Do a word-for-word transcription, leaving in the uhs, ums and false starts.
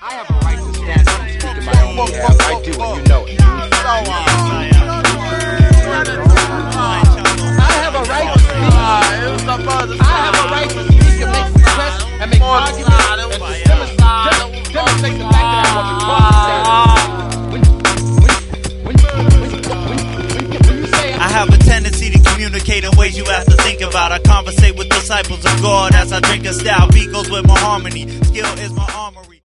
I have a right to stand up and speak in my own behalf. I do, and you know it. I have a right to speak. I have a right to speak and make requests and make arguments and to demonstrate, demonstrate the fact that I want to cross the I have a tendency to communicate in ways you have to think about. I conversate with disciples of God as I drink a stout. Beat goes with my harmony. Skill is my armory.